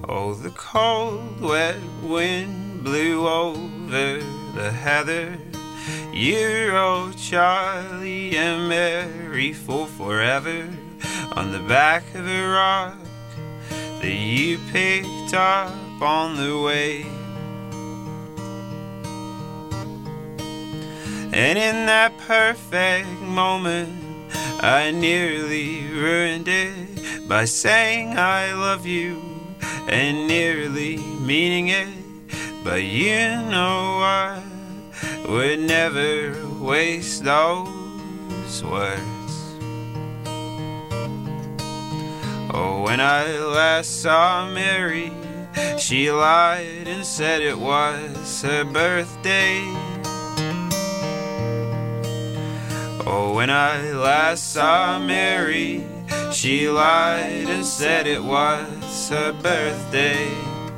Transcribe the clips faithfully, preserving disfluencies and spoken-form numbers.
Oh, the cold, wet wind blew over the heather. Year old Charlie and Mary for forever on the back of a rock that you picked up on the way. And in that perfect moment, I nearly ruined it by saying I love you and nearly meaning it. But you know I would never waste those words. Oh, when I last saw Mary, she lied and said it was her birthday. Oh, when I last saw Mary, she lied and said it was her birthday.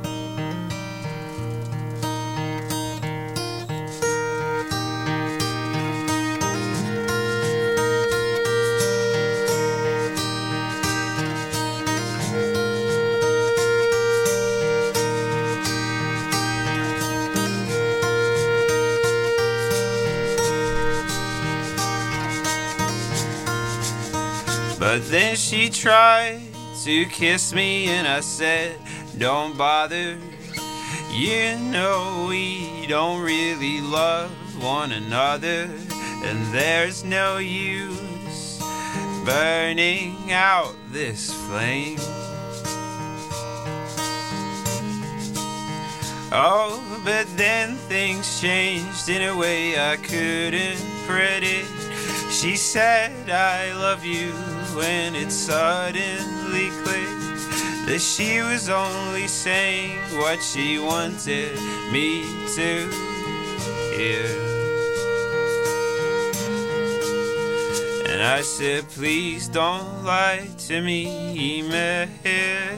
But then she tried to kiss me and I said, don't bother. You know we don't really love one another, and there's no use burning out this flame. Oh, but then things changed in a way I couldn't predict. She said I love you when it suddenly clicked that she was only saying what she wanted me to hear. And I said, please don't lie to me, Mary.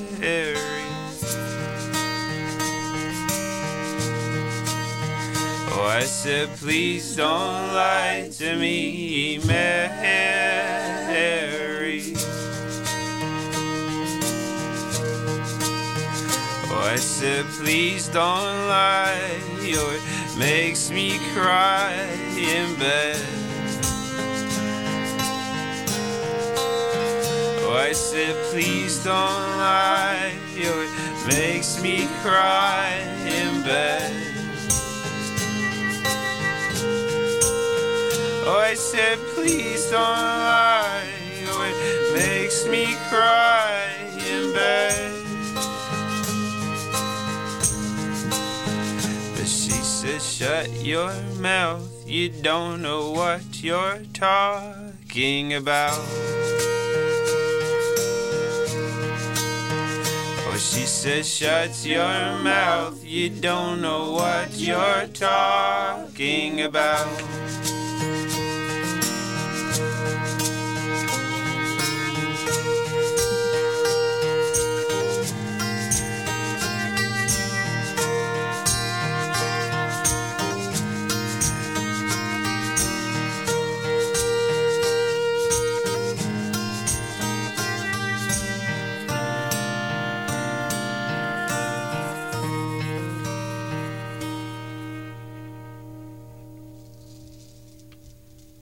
Oh, I said, please don't lie to me, Mary. Oh, I said, please don't lie, or it makes me cry in bed. Oh, I said, please don't lie, or it makes me cry in bed. Oh, I said, please don't lie, oh, it makes me cry in bed. But she said, shut your mouth, you don't know what you're talking about. Oh, she said, shut your mouth, you don't know what you're talking about.